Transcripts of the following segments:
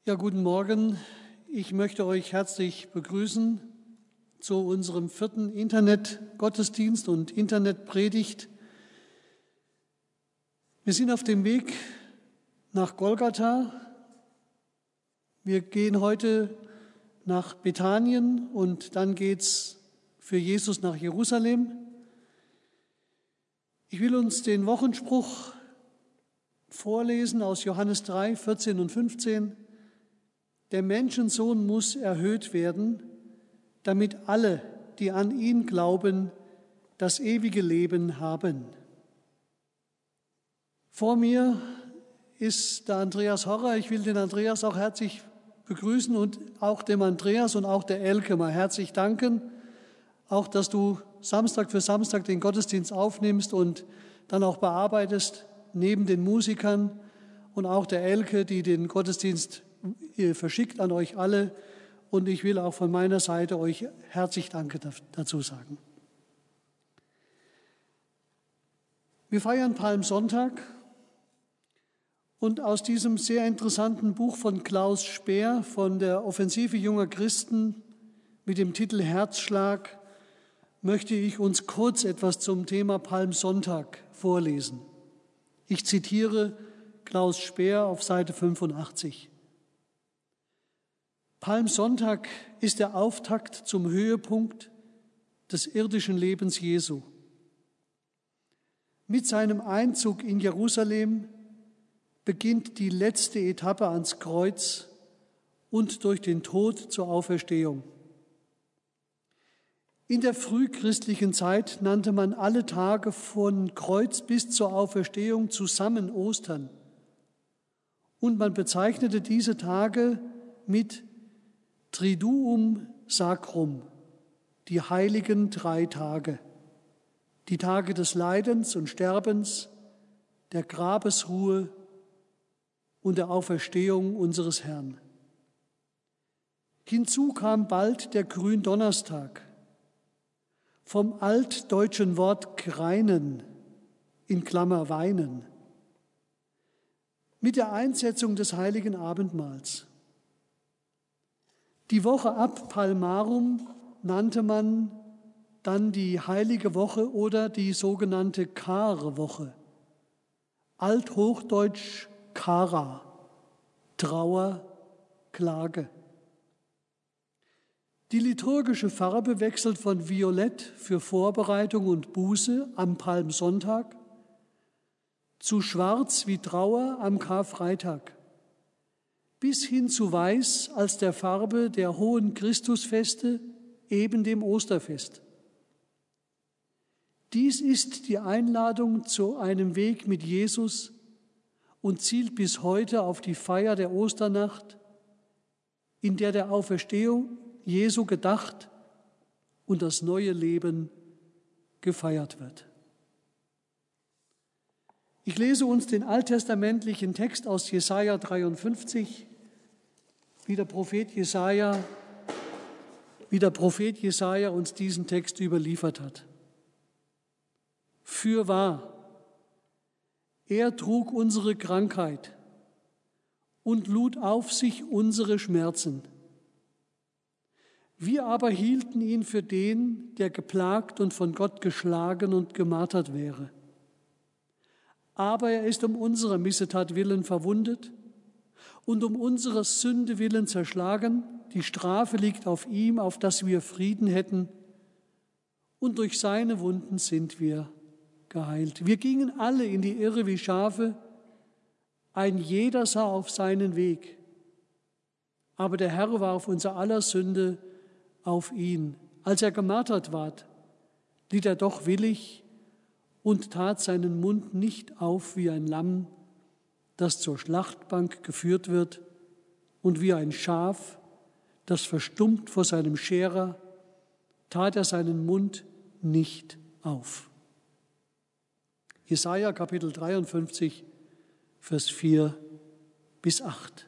Ja, guten Morgen. Ich möchte euch herzlich begrüßen zu unserem 4. Internet-Gottesdienst und Internetpredigt. Wir sind auf dem Weg nach Golgatha. Wir gehen heute nach Bethanien und dann geht's für Jesus nach Jerusalem. Ich will uns den Wochenspruch vorlesen aus Johannes 3, 14 und 15. Der Menschensohn muss erhöht werden, damit alle, die an ihn glauben, das ewige Leben haben. Vor mir ist der Andreas Horrer. Ich will den Andreas auch herzlich begrüßen und auch dem Andreas und auch der Elke mal herzlich danken. Auch, dass du Samstag für Samstag den Gottesdienst aufnimmst und dann auch bearbeitest, neben den Musikern und auch der Elke, die den Gottesdienst verschickt an euch alle. Und ich will auch von meiner Seite euch herzlich Danke dazu sagen. Wir feiern Palmsonntag und aus diesem sehr interessanten Buch von Klaus Speer von der Offensive junger Christen mit dem Titel Herzschlag möchte ich uns kurz etwas zum Thema Palmsonntag vorlesen. Ich zitiere Klaus Speer auf Seite 85. Palmsonntag ist der Auftakt zum Höhepunkt des irdischen Lebens Jesu. Mit seinem Einzug in Jerusalem beginnt die letzte Etappe ans Kreuz und durch den Tod zur Auferstehung. In der frühchristlichen Zeit nannte man alle Tage von Kreuz bis zur Auferstehung zusammen Ostern. Und man bezeichnete diese Tage mit Triduum Sacrum, die heiligen 3 Tage, die Tage des Leidens und Sterbens, der Grabesruhe und der Auferstehung unseres Herrn. Hinzu kam bald der Gründonnerstag, vom altdeutschen Wort greinen, in Klammer weinen, mit der Einsetzung des heiligen Abendmahls. Die Woche ab Palmarum nannte man dann die Heilige Woche oder die sogenannte Karwoche. Althochdeutsch Kara, Trauer, Klage. Die liturgische Farbe wechselt von Violett für Vorbereitung und Buße am Palmsonntag zu Schwarz wie Trauer am Karfreitag, bis hin zu Weiß als der Farbe der hohen Christusfeste, eben dem Osterfest. Dies ist die Einladung zu einem Weg mit Jesus und zielt bis heute auf die Feier der Osternacht, in der Auferstehung Jesu gedacht und das neue Leben gefeiert wird. Ich lese uns den alttestamentlichen Text aus Jesaja 53, wie der Prophet Jesaja uns diesen Text überliefert hat. Fürwahr, er trug unsere Krankheit und lud auf sich unsere Schmerzen. Wir aber hielten ihn für den, der geplagt und von Gott geschlagen und gemartert wäre. Aber er ist um unserer Missetat willen verwundet und um unserer Sünde willen zerschlagen. Die Strafe liegt auf ihm, auf dass wir Frieden hätten. Und durch seine Wunden sind wir geheilt. Wir gingen alle in die Irre wie Schafe. Ein jeder sah auf seinen Weg. Aber der Herr warf unser aller Sünde auf ihn. Als er gemartert ward, litt er doch willig und tat seinen Mund nicht auf wie ein Lamm, das zur Schlachtbank geführt wird, und wie ein Schaf, das verstummt vor seinem Scherer, tat er seinen Mund nicht auf. Jesaja Kapitel 53, Vers 4 bis 8.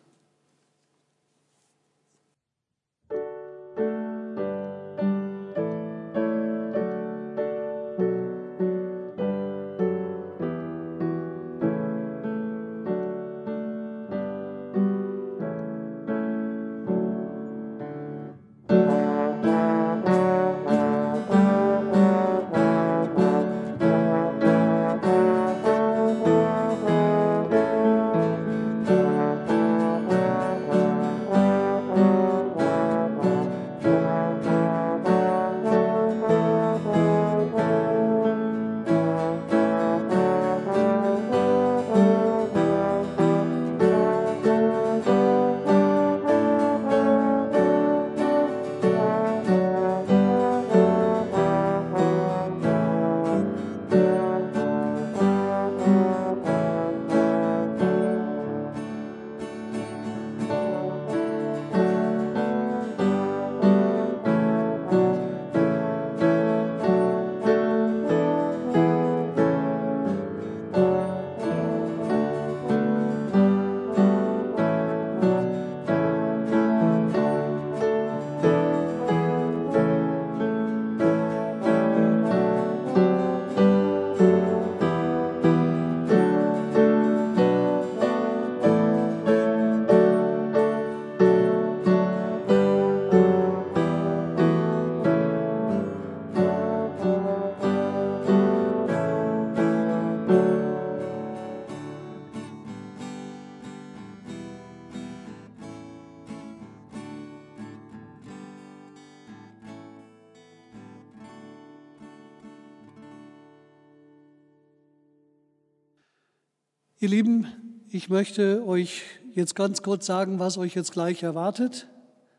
Ihr Lieben, ich möchte euch jetzt ganz kurz sagen, was euch jetzt gleich erwartet.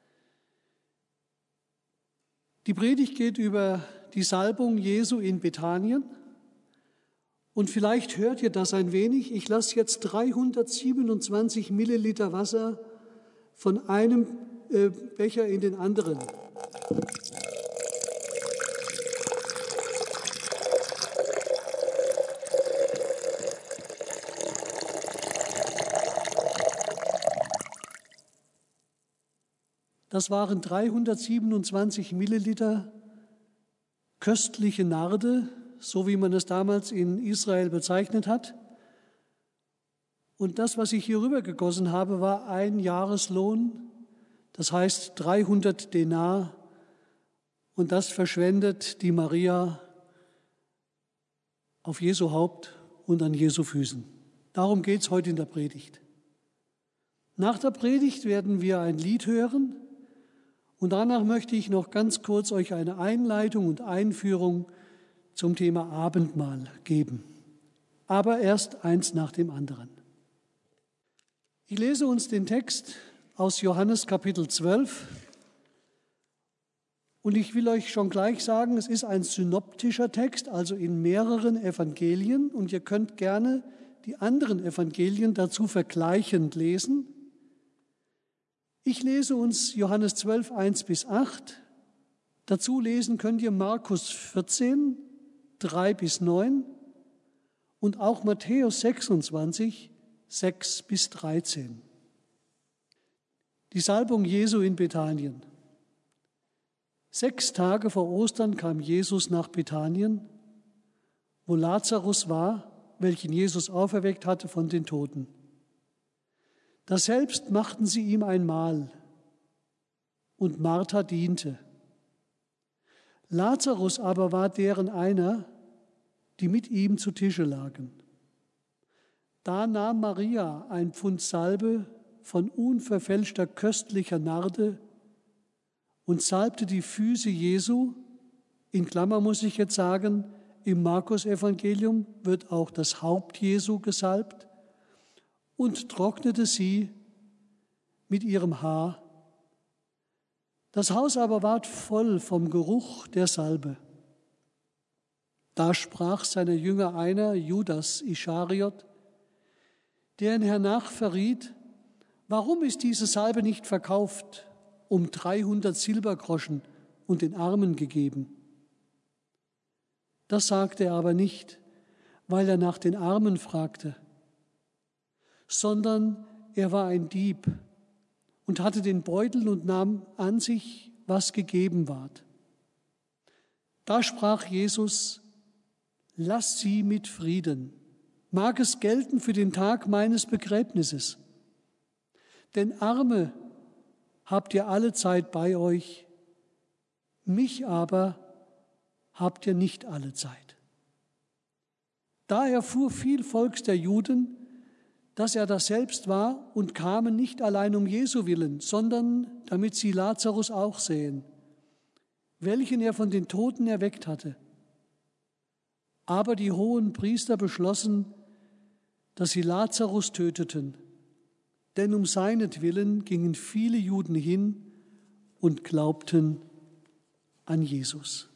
Die Predigt geht über die Salbung Jesu in Bethanien. Und vielleicht hört ihr das ein wenig. Ich lasse jetzt 327 Milliliter Wasser von einem Becher in den anderen. Das waren 327 Milliliter köstliche Narde, so wie man es damals in Israel bezeichnet hat. Und das, was ich hier rübergegossen habe, war ein Jahreslohn, das heißt 300 Denar. Und das verschwendet die Maria auf Jesu Haupt und an Jesu Füßen. Darum geht es heute in der Predigt. Nach der Predigt werden wir ein Lied hören. Und danach möchte ich noch ganz kurz euch eine Einleitung und Einführung zum Thema Abendmahl geben. Aber erst eins nach dem anderen. Ich lese uns den Text aus Johannes Kapitel 12. Und ich will euch schon gleich sagen, es ist ein synoptischer Text, also in mehreren Evangelien. Und ihr könnt gerne die anderen Evangelien dazu vergleichend lesen. Ich lese uns Johannes 12, 1-8. Dazu lesen könnt ihr Markus 14, 3-9 und auch Matthäus 26, 6-13. Die Salbung Jesu in Bethanien. 6 Tage vor Ostern kam Jesus nach Bethanien, wo Lazarus war, welchen Jesus auferweckt hatte von den Toten. Daselbst machten sie ihm ein Mahl, und Martha diente. Lazarus aber war deren einer, die mit ihm zu Tische lagen. Da nahm Maria ein Pfund Salbe von unverfälschter köstlicher Narde und salbte die Füße Jesu, in Klammer muss ich jetzt sagen, im Markus-Evangelium wird auch das Haupt Jesu gesalbt, und trocknete sie mit ihrem Haar. Das Haus aber ward voll vom Geruch der Salbe. Da sprach seiner Jünger einer, Judas Ischariot, der ihn hernach verriet: Warum ist diese Salbe nicht verkauft, um 300 Silbergroschen und den Armen gegeben? Das sagte er aber nicht, weil er nach den Armen fragte, sondern er war ein Dieb und hatte den Beutel und nahm an sich, was gegeben ward. Da sprach Jesus: Lass sie mit Frieden, mag es gelten für den Tag meines Begräbnisses. Denn Arme habt ihr alle Zeit bei euch, mich aber habt ihr nicht alle Zeit. Da erfuhr viel Volks der Juden, dass er das selbst war, und kamen nicht allein um Jesu willen, sondern damit sie Lazarus auch sehen, welchen er von den Toten erweckt hatte. Aber die hohen Priester beschlossen, dass sie Lazarus töteten, denn um seinetwillen gingen viele Juden hin und glaubten an Jesus.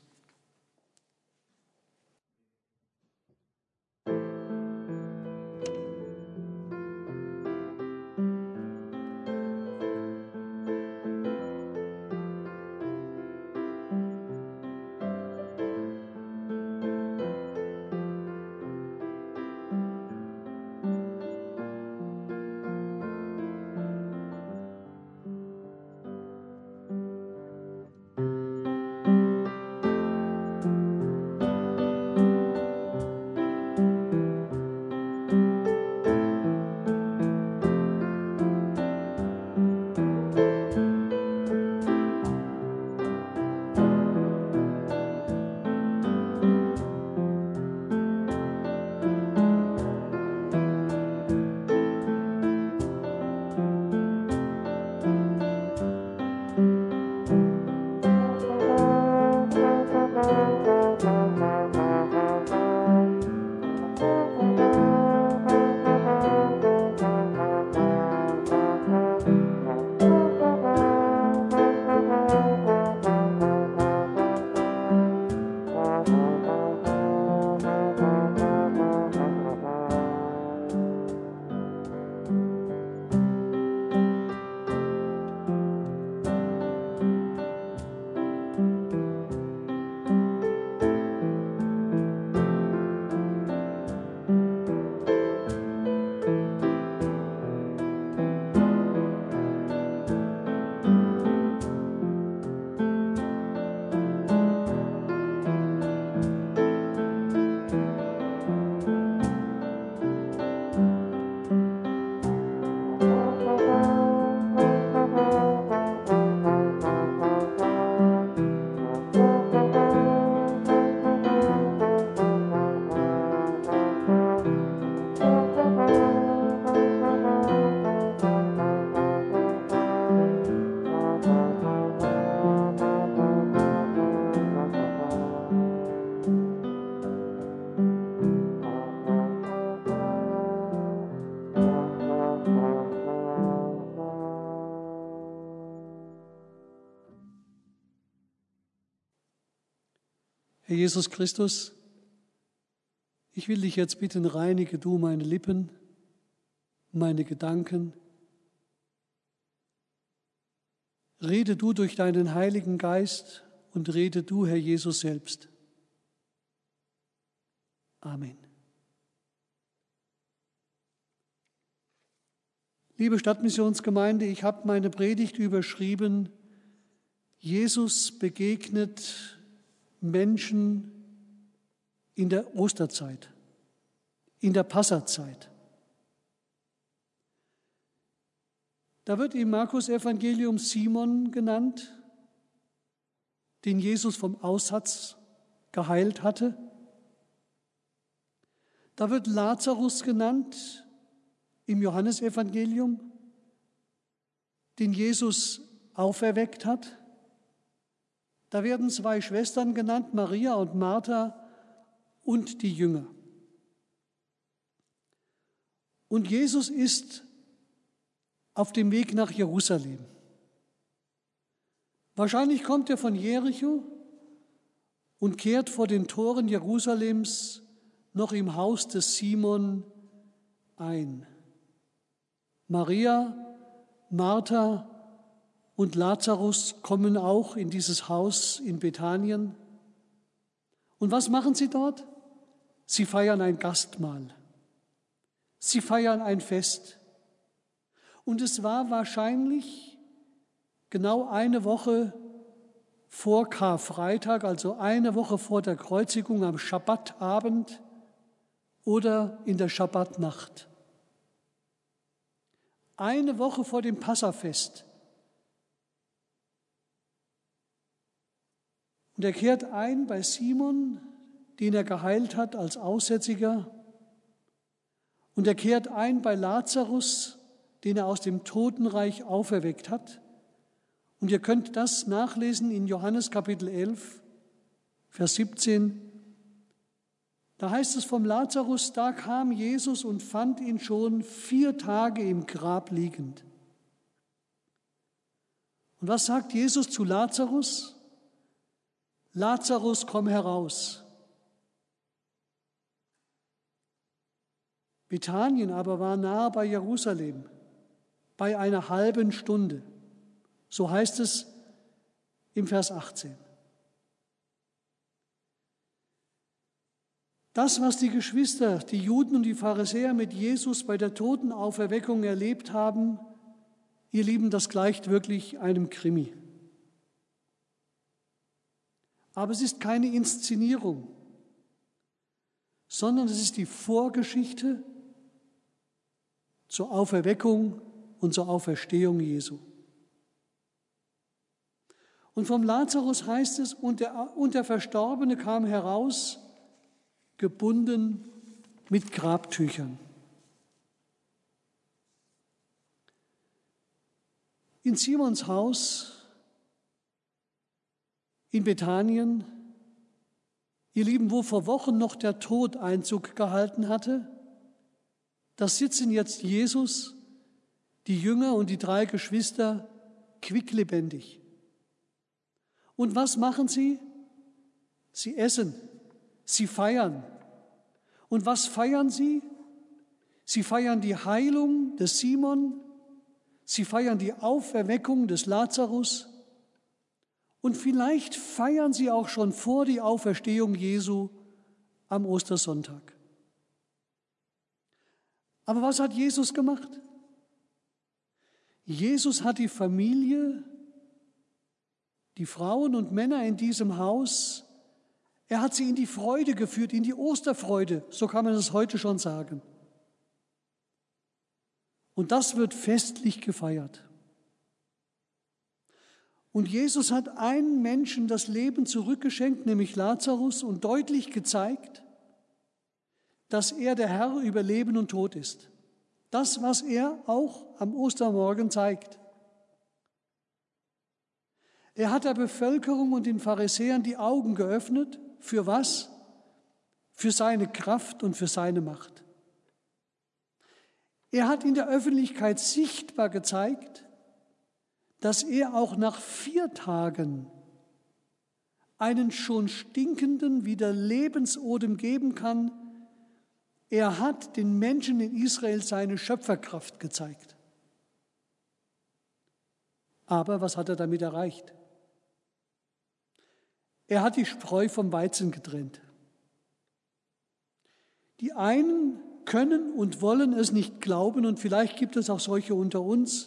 Herr Jesus Christus, ich will dich jetzt bitten, reinige du meine Lippen, meine Gedanken. Rede du durch deinen Heiligen Geist und rede du, Herr Jesus, selbst. Amen. Liebe Stadtmissionsgemeinde, ich habe meine Predigt überschrieben: Jesus begegnet Menschen in der Osterzeit, in der Passazeit. Da wird im Markus-Evangelium Simon genannt, den Jesus vom Aussatz geheilt hatte. Da wird Lazarus genannt im Johannesevangelium, den Jesus auferweckt hat. Da werden zwei Schwestern genannt, Maria und Martha, und die Jünger. Und Jesus ist auf dem Weg nach Jerusalem. Wahrscheinlich kommt er von Jericho und kehrt vor den Toren Jerusalems noch im Haus des Simon ein. Maria, Martha und Lazarus kommen auch in dieses Haus in Bethanien. Und was machen sie dort? Sie feiern ein Gastmahl. Sie feiern ein Fest. Und es war wahrscheinlich genau eine Woche vor Karfreitag, also eine Woche vor der Kreuzigung am Schabbatabend oder in der Schabbatnacht. Eine Woche vor dem Passafest. Und er kehrt ein bei Simon, den er geheilt hat als Aussätziger. Und er kehrt ein bei Lazarus, den er aus dem Totenreich auferweckt hat. Und ihr könnt das nachlesen in Johannes Kapitel 11, Vers 17. Da heißt es vom Lazarus: Da kam Jesus und fand ihn schon 4 Tage im Grab liegend. Und was sagt Jesus zu Lazarus? Lazarus, komm heraus. Bethanien aber war nahe bei Jerusalem, bei einer halben Stunde. So heißt es im Vers 18. Das, was die Geschwister, die Juden und die Pharisäer mit Jesus bei der Totenauferweckung erlebt haben, ihr Lieben, das gleicht wirklich einem Krimi. Aber es ist keine Inszenierung, sondern es ist die Vorgeschichte zur Auferweckung und zur Auferstehung Jesu. Und vom Lazarus heißt es: und der Verstorbene kam heraus, gebunden mit Grabtüchern. In Simons Haus in Bethanien, ihr Lieben, wo vor Wochen noch der Tod Einzug gehalten hatte, da sitzen jetzt Jesus, die Jünger und die 3 Geschwister quicklebendig. Und was machen sie? Sie essen, sie feiern. Und was feiern sie? Sie feiern die Heilung des Simon, sie feiern die Auferweckung des Lazarus und vielleicht feiern sie auch schon vor die Auferstehung Jesu am Ostersonntag. Aber was hat Jesus gemacht? Jesus hat die Familie, die Frauen und Männer in diesem Haus, er hat sie in die Freude geführt, in die Osterfreude, so kann man es heute schon sagen. Und das wird festlich gefeiert. Und Jesus hat einem Menschen das Leben zurückgeschenkt, nämlich Lazarus, und deutlich gezeigt, dass er der Herr über Leben und Tod ist. Das, was er auch am Ostermorgen zeigt. Er hat der Bevölkerung und den Pharisäern die Augen geöffnet. Für was? Für seine Kraft und für seine Macht. Er hat in der Öffentlichkeit sichtbar gezeigt, dass er auch nach 4 Tagen einen schon stinkenden wieder Lebensodem geben kann. Er hat den Menschen in Israel seine Schöpferkraft gezeigt. Aber was hat er damit erreicht? Er hat die Spreu vom Weizen getrennt. Die einen können und wollen es nicht glauben, und vielleicht gibt es auch solche unter uns.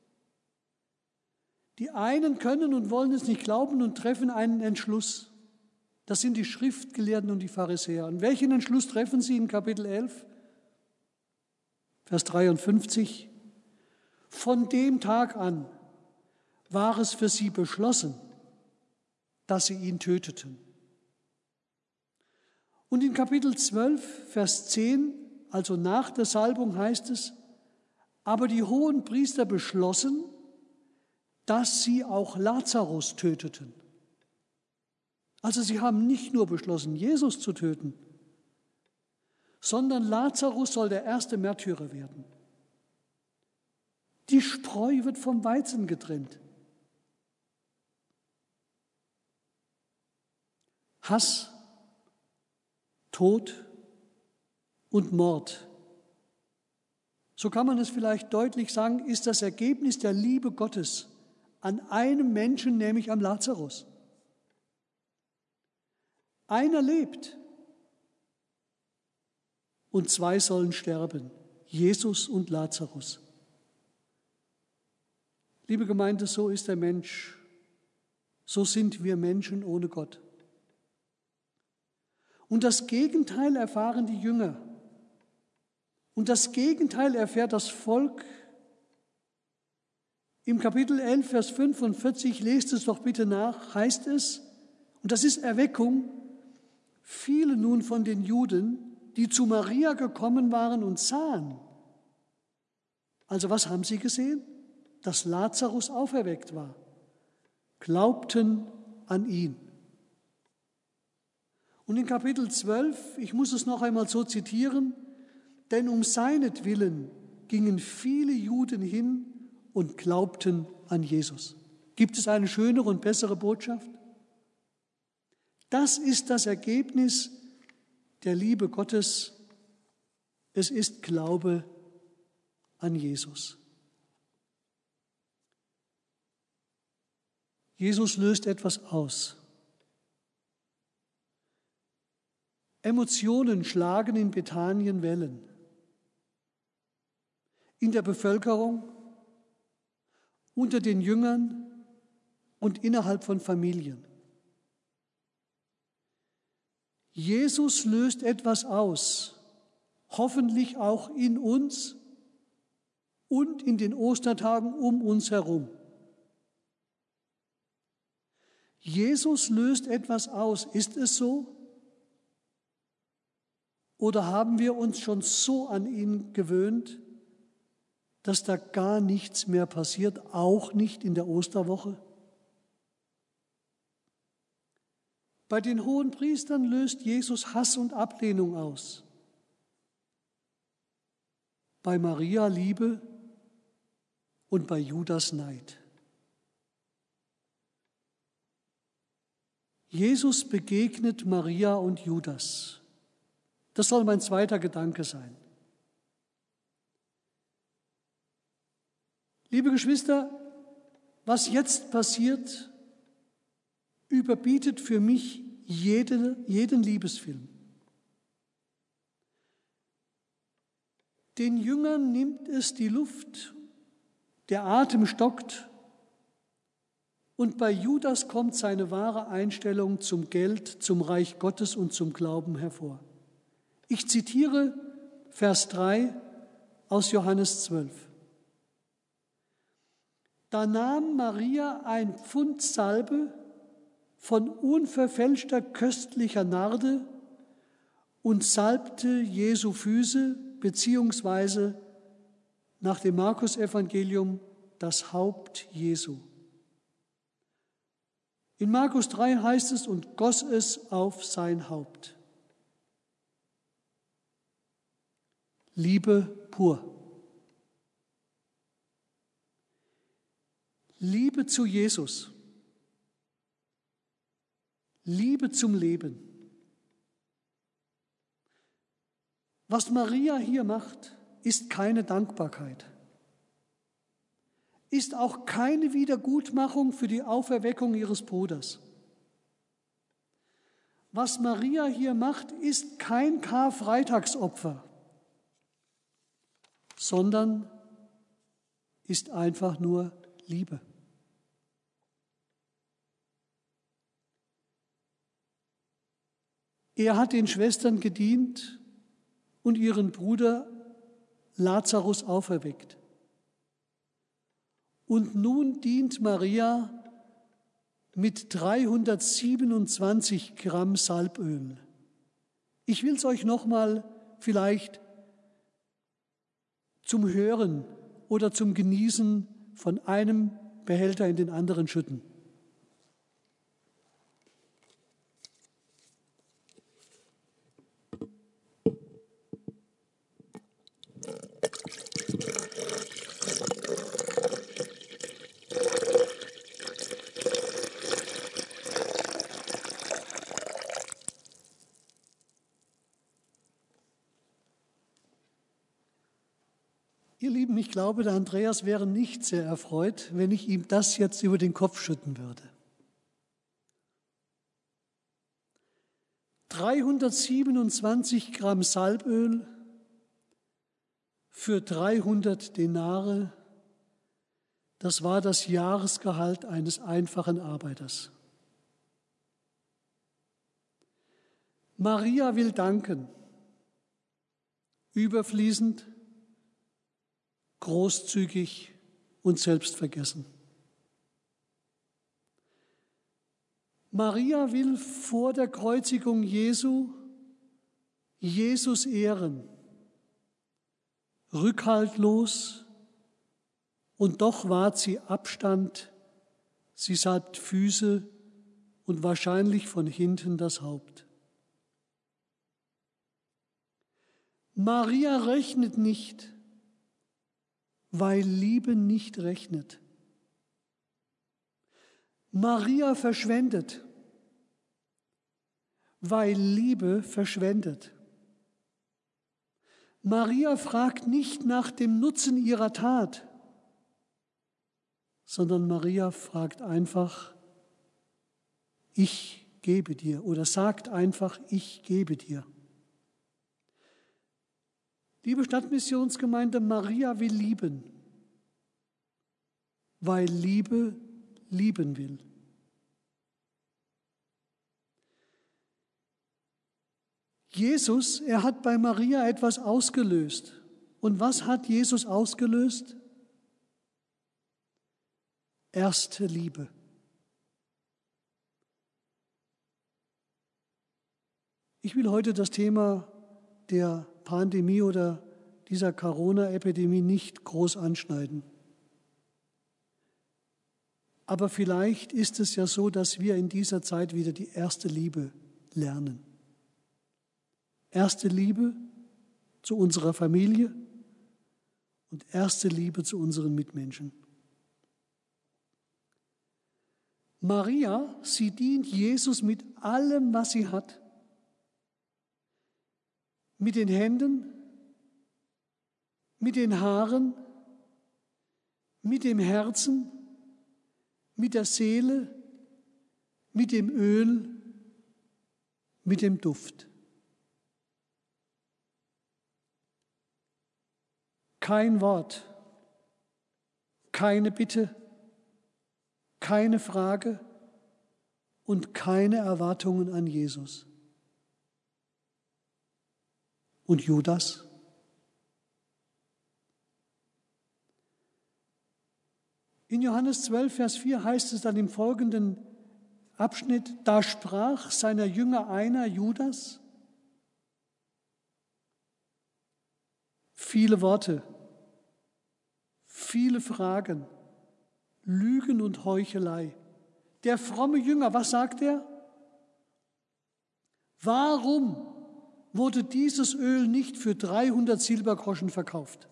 Die einen können und wollen es nicht glauben und treffen einen Entschluss. Das sind die Schriftgelehrten und die Pharisäer. Und welchen Entschluss treffen sie in Kapitel 11, Vers 53? Von dem Tag an war es für sie beschlossen, dass sie ihn töteten. Und in Kapitel 12, Vers 10, also nach der Salbung heißt es, aber die Hohenpriester beschlossen, dass sie auch Lazarus töteten. Also sie haben nicht nur beschlossen, Jesus zu töten, sondern Lazarus soll der erste Märtyrer werden. Die Spreu wird vom Weizen getrennt. Hass, Tod und Mord. So kann man es vielleicht deutlich sagen, ist das Ergebnis der Liebe Gottes an einem Menschen, nämlich am Lazarus. Einer lebt und zwei sollen sterben, Jesus und Lazarus. Liebe Gemeinde, so ist der Mensch, so sind wir Menschen ohne Gott. Und das Gegenteil erfahren die Jünger. Und das Gegenteil erfährt das Volk. Im Kapitel 11, Vers 45, lest es doch bitte nach, heißt es, und das ist Erweckung, viele nun von den Juden, die zu Maria gekommen waren und sahen. Also was haben sie gesehen? Dass Lazarus auferweckt war. Glaubten an ihn. Und in Kapitel 12, ich muss es noch einmal so zitieren, denn um seinetwillen gingen viele Juden hin und glaubten an Jesus. Gibt es eine schönere und bessere Botschaft? Das ist das Ergebnis der Liebe Gottes. Es ist Glaube an Jesus. Jesus löst etwas aus. Emotionen schlagen in Bethanien Wellen. In der Bevölkerung, unter den Jüngern und innerhalb von Familien. Jesus löst etwas aus, hoffentlich auch in uns und in den Ostertagen um uns herum. Jesus löst etwas aus, ist es so? Oder haben wir uns schon so an ihn gewöhnt, dass da gar nichts mehr passiert, auch nicht in der Osterwoche? Bei den Hohenpriestern löst Jesus Hass und Ablehnung aus. Bei Maria Liebe und bei Judas Neid. Jesus begegnet Maria und Judas. Das soll mein zweiter Gedanke sein. Liebe Geschwister, was jetzt passiert, überbietet für mich jeden Liebesfilm. Den Jüngern nimmt es die Luft, der Atem stockt und bei Judas kommt seine wahre Einstellung zum Geld, zum Reich Gottes und zum Glauben hervor. Ich zitiere Vers 3 aus Johannes 12. Da nahm Maria ein Pfund Salbe von unverfälschter köstlicher Narde und salbte Jesu Füße, beziehungsweise nach dem Markus-Evangelium das Haupt Jesu. In Markus 3 heißt es, und goss es auf sein Haupt. Liebe pur. Liebe zu Jesus. Liebe zum Leben. Was Maria hier macht, ist keine Dankbarkeit, ist auch keine Wiedergutmachung für die Auferweckung ihres Bruders. Was Maria hier macht, ist kein Karfreitagsopfer, sondern ist einfach nur Liebe. Er hat den Schwestern gedient und ihren Bruder Lazarus auferweckt. Und nun dient Maria mit 327 Gramm Salböl. Ich will es euch nochmal vielleicht zum Hören oder zum Genießen von einem Behälter in den anderen schütten. Ihr Lieben, ich glaube, der Andreas wäre nicht sehr erfreut, wenn ich ihm das jetzt über den Kopf schütten würde. 327 Gramm Salböl für 300 Denare, das war das Jahresgehalt eines einfachen Arbeiters. Maria will danken, überfließend, großzügig und selbstvergessen. Maria will vor der Kreuzigung Jesu Jesus ehren, rückhaltlos, und doch wahrt sie Abstand, sie salbt Füße und wahrscheinlich von hinten das Haupt. Maria rechnet nicht, weil Liebe nicht rechnet. Maria verschwendet, weil Liebe verschwendet. Maria fragt nicht nach dem Nutzen ihrer Tat, sondern Maria fragt einfach, ich gebe dir, oder sagt einfach, ich gebe dir. Liebe Stadtmissionsgemeinde, Maria will lieben, weil Liebe lieben will. Jesus, er hat bei Maria etwas ausgelöst. Und was hat Jesus ausgelöst? Erste Liebe. Ich will heute das Thema der Pandemie oder dieser Corona-Epidemie nicht groß anschneiden. Aber vielleicht ist es ja so, dass wir in dieser Zeit wieder die erste Liebe lernen. Erste Liebe zu unserer Familie und erste Liebe zu unseren Mitmenschen. Maria, sie dient Jesus mit allem, was sie hat. Mit den Händen, mit den Haaren, mit dem Herzen, mit der Seele, mit dem Öl, mit dem Duft. Kein Wort, keine Bitte, keine Frage und keine Erwartungen an Jesus. Und Judas? In Johannes 12, Vers 4 heißt es dann im folgenden Abschnitt, da sprach seiner Jünger einer, Judas, viele Worte, viele Fragen, Lügen und Heuchelei. Der fromme Jünger, was sagt er? Warum wurde dieses Öl nicht für 300 Silbergroschen verkauft?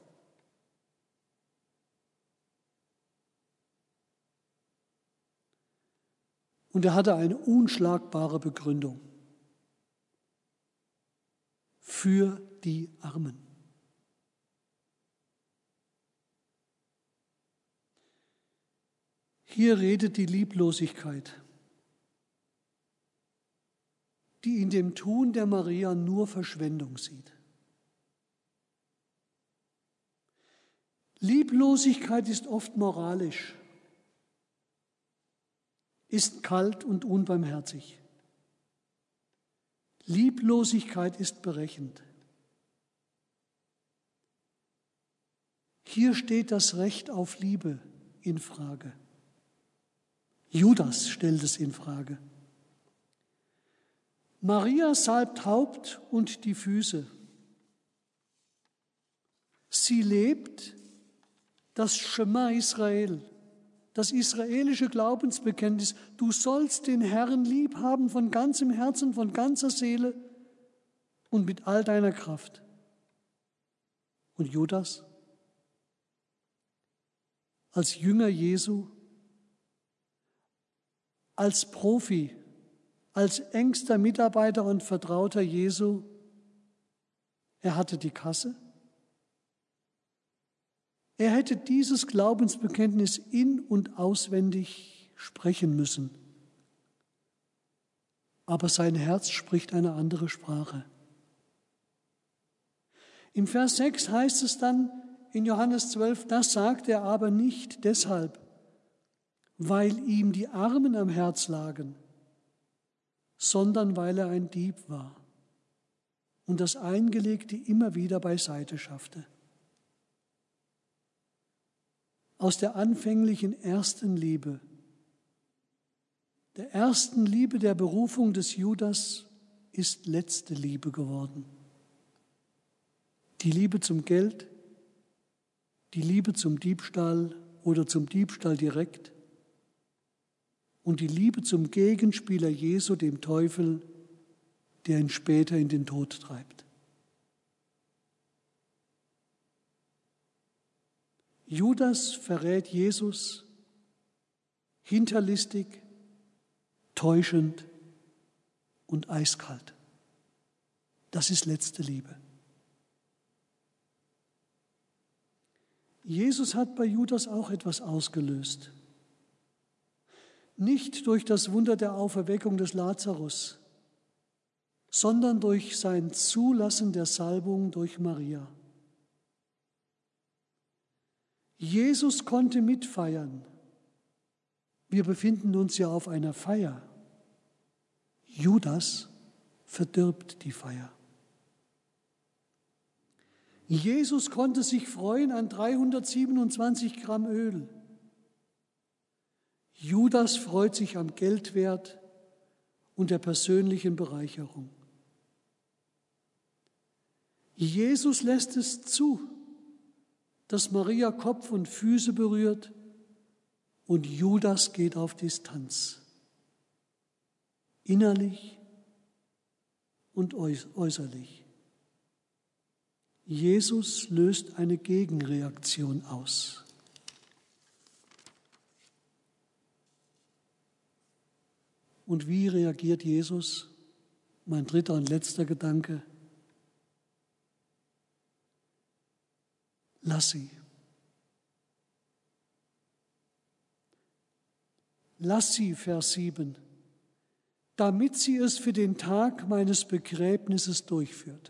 Und er hatte eine unschlagbare Begründung für die Armen. Hier redet die Lieblosigkeit, die in dem Tun der Maria nur Verschwendung sieht. Lieblosigkeit ist oft moralisch, ist kalt und unbarmherzig. Lieblosigkeit ist berechnend. Hier steht das Recht auf Liebe in Frage. Judas stellt es in Frage. Maria salbt Haupt und die Füße. Sie lebt das Schema Israel, das israelische Glaubensbekenntnis. Du sollst den Herrn lieb haben von ganzem Herzen, von ganzer Seele und mit all deiner Kraft. Und Judas, als Jünger Jesu, als Profi, als engster Mitarbeiter und Vertrauter Jesu, er hatte die Kasse. Er hätte dieses Glaubensbekenntnis in- und auswendig sprechen müssen. Aber sein Herz spricht eine andere Sprache. Im Vers 6 heißt es dann in Johannes 12, das sagt er aber nicht deshalb, weil ihm die Armen am Herz lagen, sondern weil er ein Dieb war und das Eingelegte immer wieder beiseite schaffte. Aus der anfänglichen ersten Liebe, der ersten Liebe der Berufung des Judas, ist letzte Liebe geworden. Die Liebe zum Geld, die Liebe zum Diebstahl oder zum Diebstahl direkt und die Liebe zum Gegenspieler Jesu, dem Teufel, der ihn später in den Tod treibt. Judas verrät Jesus hinterlistig, täuschend und eiskalt. Das ist letzte Liebe. Jesus hat bei Judas auch etwas ausgelöst. Nicht durch das Wunder der Auferweckung des Lazarus, sondern durch sein Zulassen der Salbung durch Maria. Jesus konnte mitfeiern. Wir befinden uns ja auf einer Feier. Judas verdirbt die Feier. Jesus konnte sich freuen an 327 Gramm Öl. Judas freut sich am Geldwert und der persönlichen Bereicherung. Jesus lässt es zu, dass Maria Kopf und Füße berührt und Judas geht auf Distanz, innerlich und äußerlich. Jesus löst eine Gegenreaktion aus. Und wie reagiert Jesus? Mein dritter und letzter Gedanke. Lass sie. Lass sie, Vers 7, damit sie es für den Tag meines Begräbnisses durchführt.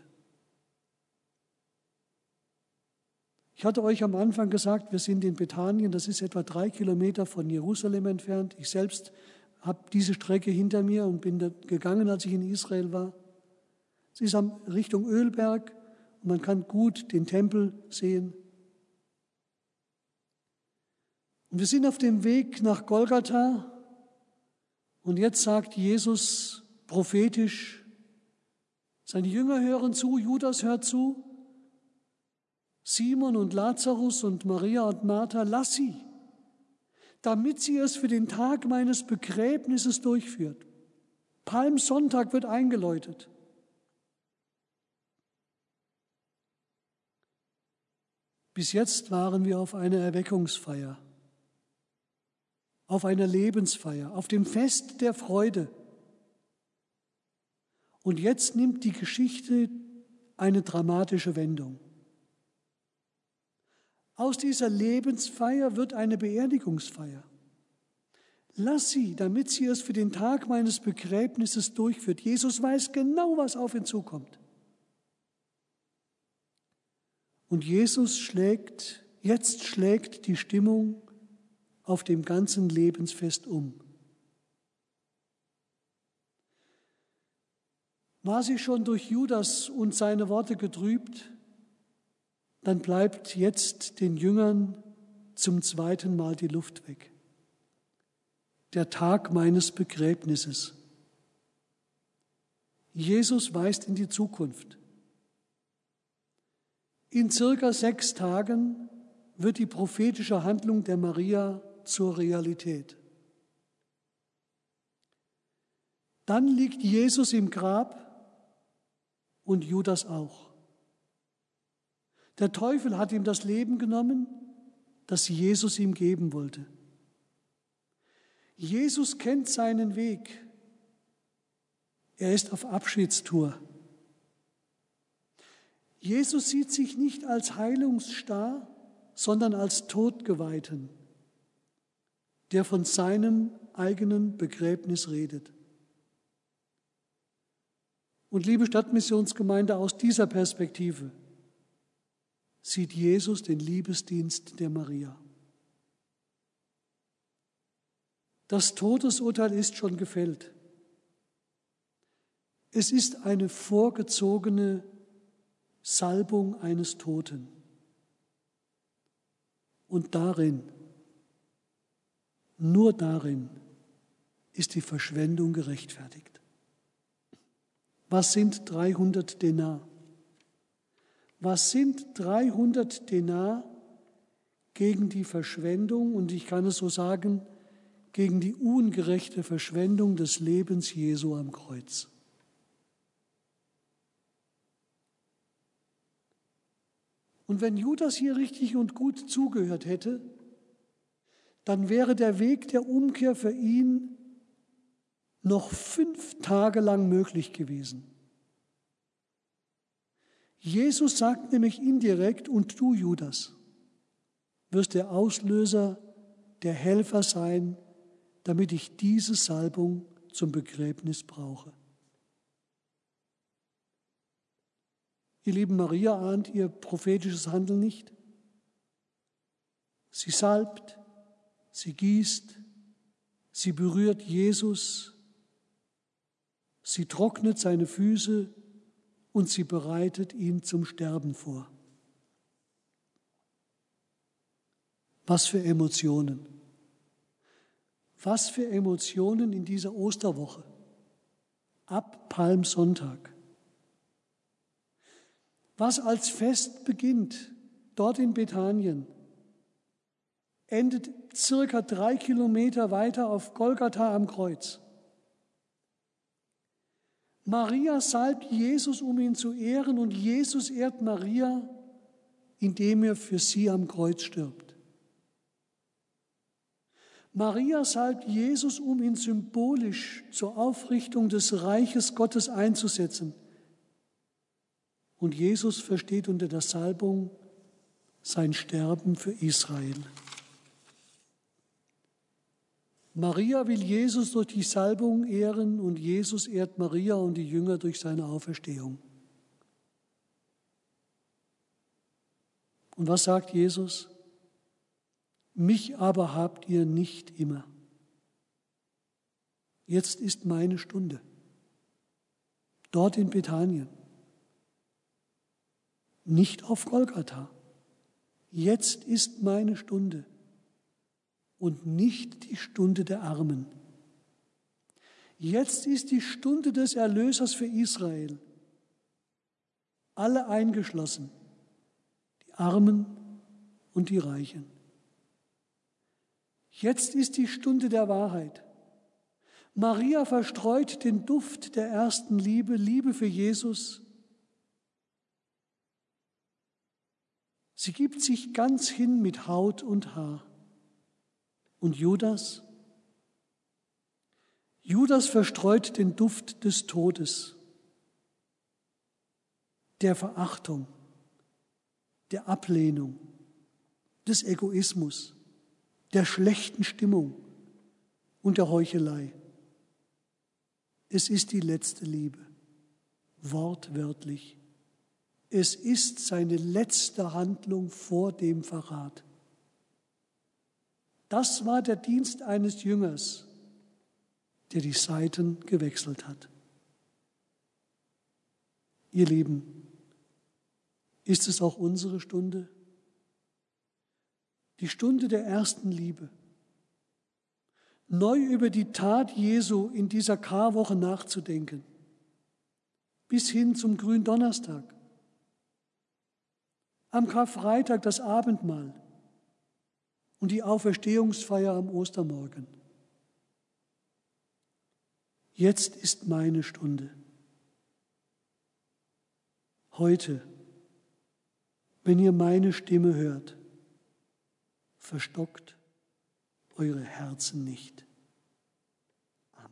Ich hatte euch am Anfang gesagt, wir sind in Bethanien, das ist etwa 3 Kilometer von Jerusalem entfernt. Ich selbst habe diese Strecke hinter mir und bin da gegangen, als ich in Israel war. Es ist Richtung Ölberg und man kann gut den Tempel sehen. Und wir sind auf dem Weg nach Golgatha und jetzt sagt Jesus prophetisch, seine Jünger hören zu, Judas hört zu, Simon und Lazarus und Maria und Martha, lass sie, damit sie es für den Tag meines Begräbnisses durchführt. Palmsonntag wird eingeläutet. Bis jetzt waren wir auf einer Erweckungsfeier. auf einer Lebensfeier, auf dem Fest der Freude. Und jetzt nimmt die Geschichte eine dramatische Wendung. Aus dieser Lebensfeier wird eine Beerdigungsfeier. Lass sie, damit sie es für den Tag meines Begräbnisses durchführt. Jesus weiß genau, was auf ihn zukommt. Und jetzt schlägt die Stimmung auf dem ganzen Lebensfest um. War sie schon durch Judas und seine Worte getrübt, dann bleibt jetzt den Jüngern zum zweiten Mal die Luft weg. Der Tag meines Begräbnisses. Jesus weist in die Zukunft. In circa 6 Tagen wird die prophetische Handlung der Maria zur Realität. Dann liegt Jesus im Grab und Judas auch. Der Teufel hat ihm das Leben genommen, das Jesus ihm geben wollte. Jesus kennt seinen Weg. Er ist auf Abschiedstour. Jesus sieht sich nicht als Heilungsstar, sondern als Todgeweihten, der von seinem eigenen Begräbnis redet. Und liebe Stadtmissionsgemeinde, aus dieser Perspektive sieht Jesus den Liebesdienst der Maria. Das Todesurteil ist schon gefällt. Es ist eine vorgezogene Salbung eines Toten. Und darin, nur darin, ist die Verschwendung gerechtfertigt. Was sind 300 Denar? Was sind 300 Denar gegen die Verschwendung, und ich kann es so sagen, gegen die ungerechte Verschwendung des Lebens Jesu am Kreuz? Und wenn Judas hier richtig und gut zugehört hätte, dann wäre der Weg der Umkehr für ihn noch 5 Tage lang möglich gewesen. Jesus sagt nämlich indirekt: Und du, Judas, wirst der Auslöser, der Helfer sein, damit ich diese Salbung zum Begräbnis brauche. Ihr lieben, Maria ahnt ihr prophetisches Handeln nicht. Sie salbt, sie gießt, sie berührt Jesus, sie trocknet seine Füße und sie bereitet ihn zum Sterben vor. Was für Emotionen! Was für Emotionen in dieser Osterwoche, ab Palmsonntag. Was als Fest beginnt, dort in Bethanien, endet circa 3 Kilometer weiter auf Golgatha am Kreuz. Maria salbt Jesus, um ihn zu ehren, und Jesus ehrt Maria, indem er für sie am Kreuz stirbt. Maria salbt Jesus, um ihn symbolisch zur Aufrichtung des Reiches Gottes einzusetzen. Und Jesus versteht unter der Salbung sein Sterben für Israel. Maria will Jesus durch die Salbung ehren und Jesus ehrt Maria und die Jünger durch seine Auferstehung. Und was sagt Jesus? Mich aber habt ihr nicht immer. Jetzt ist meine Stunde. Dort in Bethanien. Nicht auf Golgatha. Jetzt ist meine Stunde. Und nicht die Stunde der Armen. Jetzt ist die Stunde des Erlösers für Israel. Alle eingeschlossen, die Armen und die Reichen. Jetzt ist die Stunde der Wahrheit. Maria verstreut den Duft der ersten Liebe, Liebe für Jesus. Sie gibt sich ganz hin mit Haut und Haar. Und Judas Judas verstreut den Duft des Todes, der Verachtung, der Ablehnung, des Egoismus, der schlechten Stimmung und der Heuchelei. Es ist die letzte Liebe, wortwörtlich. Es ist seine letzte Handlung vor dem Verrat. Das war der Dienst eines Jüngers, der die Seiten gewechselt hat. Ihr Lieben, ist es auch unsere Stunde? Die Stunde der ersten Liebe. Neu über die Tat Jesu in dieser Karwoche nachzudenken, bis hin zum Gründonnerstag. Am Karfreitag das Abendmahl und die Auferstehungsfeier am Ostermorgen. Jetzt ist meine Stunde. Heute, wenn ihr meine Stimme hört, verstockt eure Herzen nicht. Amen.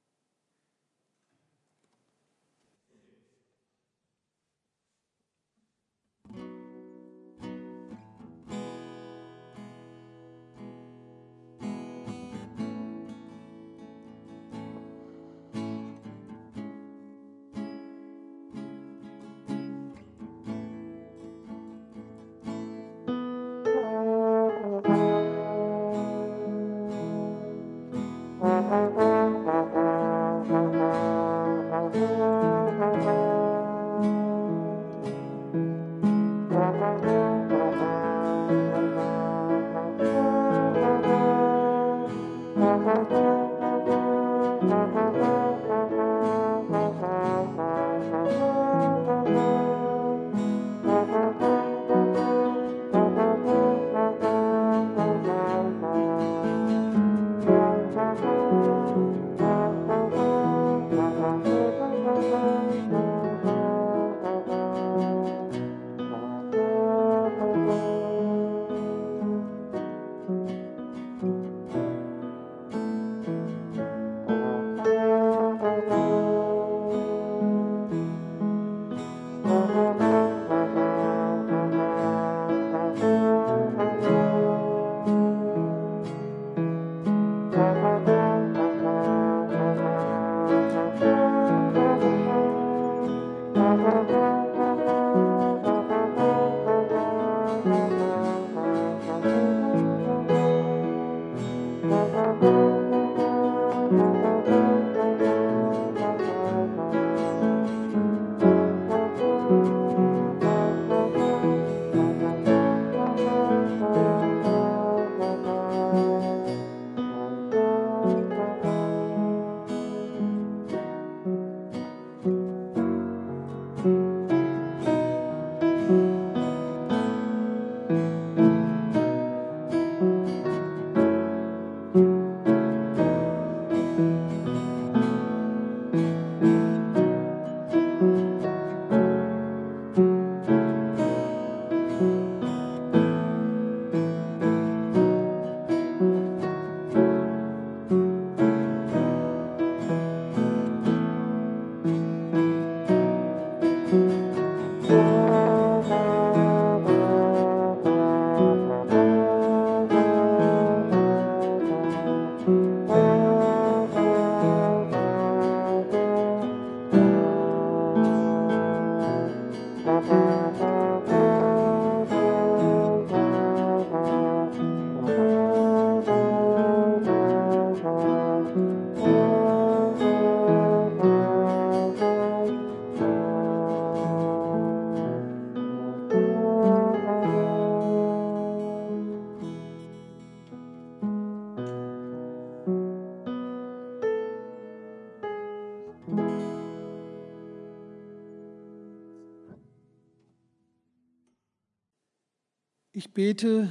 Ich bete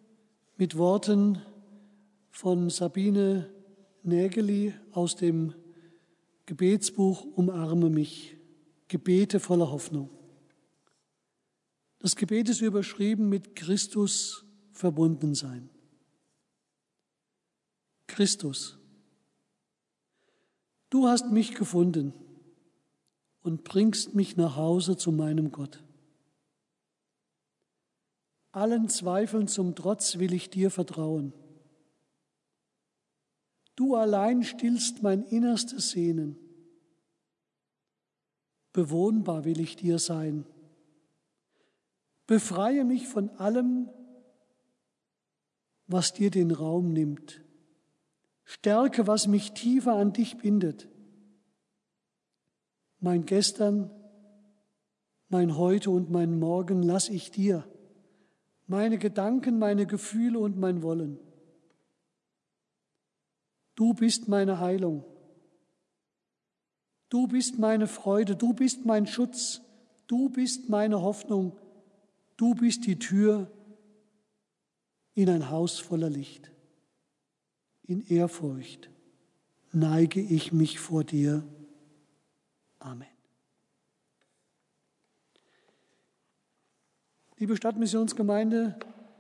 mit Worten von Sabine Nägeli aus dem Gebetsbuch Umarme mich, Gebete voller Hoffnung. Das Gebet ist überschrieben mit Christus verbunden sein. Christus, Du hast mich gefunden und bringst mich nach Hause zu meinem Gott. Allen Zweifeln zum Trotz will ich dir vertrauen. Du allein stillst mein innerstes Sehnen. Bewohnbar will ich dir sein. Befreie mich von allem, was dir den Raum nimmt. Stärke, was mich tiefer an dich bindet. Mein Gestern, mein Heute und mein Morgen lass ich dir. Meine Gedanken, meine Gefühle und mein Wollen. Du bist meine Heilung. Du bist meine Freude. Du bist mein Schutz. Du bist meine Hoffnung. Du bist die Tür in ein Haus voller Licht. In Ehrfurcht neige ich mich vor dir. Amen. Liebe Stadtmissionsgemeinde,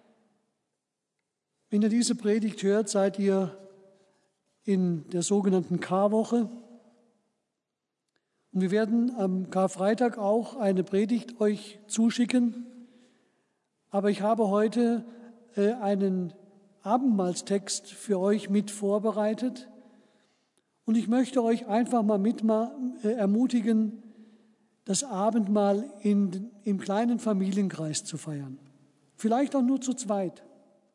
wenn ihr diese Predigt hört, seid ihr in der sogenannten Karwoche. Und wir werden am Karfreitag auch eine Predigt euch zuschicken. Aber ich habe heute einen Abendmahlstext für euch mit vorbereitet. Und ich möchte euch einfach mal ermutigen, das Abendmahl im kleinen Familienkreis zu feiern. Vielleicht auch nur zu zweit.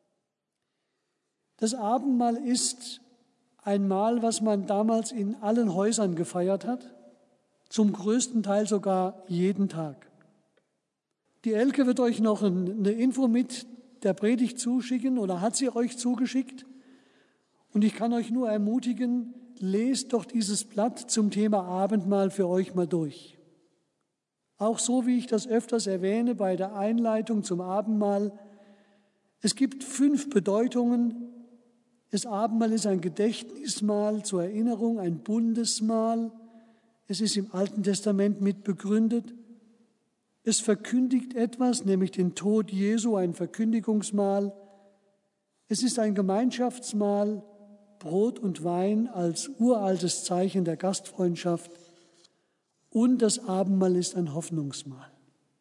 Das Abendmahl ist ein Mahl, was man damals in allen Häusern gefeiert hat, zum größten Teil sogar jeden Tag. Die Elke wird euch noch eine Info mit der Predigt zuschicken oder hat sie euch zugeschickt. Und ich kann euch nur ermutigen, lest doch dieses Blatt zum Thema Abendmahl für euch mal durch. Auch so, wie ich das öfters erwähne bei der Einleitung zum Abendmahl. Es gibt 5 Bedeutungen. Das Abendmahl ist ein Gedächtnismahl zur Erinnerung, ein Bundesmahl. Es ist im Alten Testament mit begründet. Es verkündigt etwas, nämlich den Tod Jesu, ein Verkündigungsmahl. Es ist ein Gemeinschaftsmahl, Brot und Wein als uraltes Zeichen der Gastfreundschaft. Und das Abendmahl ist ein Hoffnungsmahl.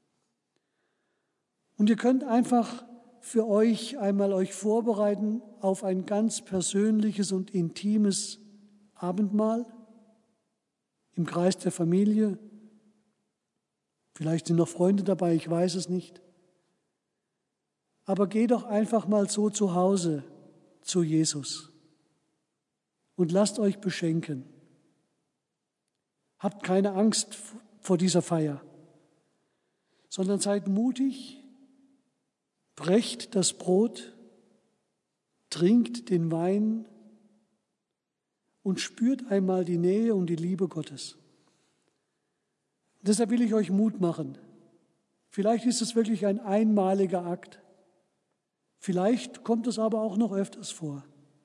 Und ihr könnt einfach für euch einmal euch vorbereiten auf ein ganz persönliches und intimes Abendmahl im Kreis der Familie. Vielleicht sind noch Freunde dabei, ich weiß es nicht. Aber geht doch einfach mal so zu Hause zu Jesus und lasst euch beschenken. Habt keine Angst vor dieser Feier, sondern seid mutig, brecht das Brot, trinkt den Wein und spürt einmal die Nähe und die Liebe Gottes. Deshalb will ich euch Mut machen. Vielleicht ist es wirklich ein einmaliger Akt. Vielleicht kommt es aber auch noch öfters vor,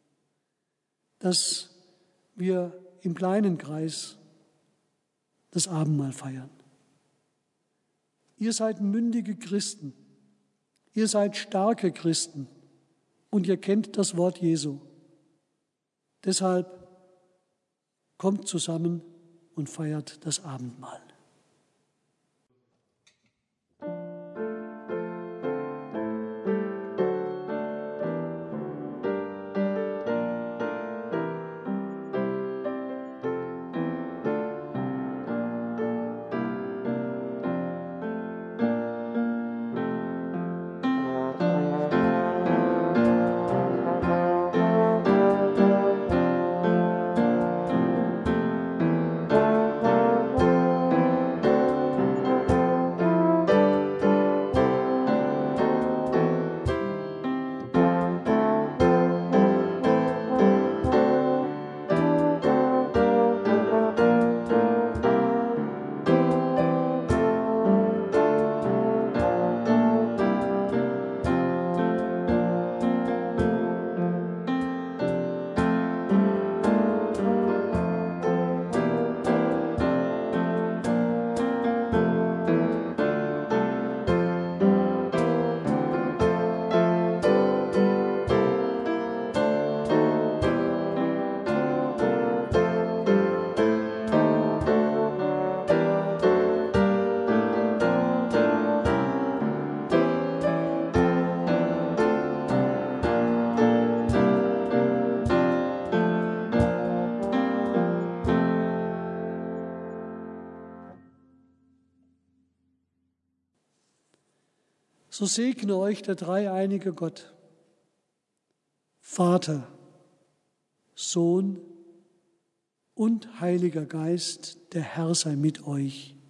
dass wir im kleinen Kreis das Abendmahl feiern. Ihr seid mündige Christen. Ihr seid starke Christen. Und ihr kennt das Wort Jesu. Deshalb kommt zusammen und feiert das Abendmahl. So segne euch der dreieinige Gott, Vater, Sohn und Heiliger Geist, der Herr sei mit euch.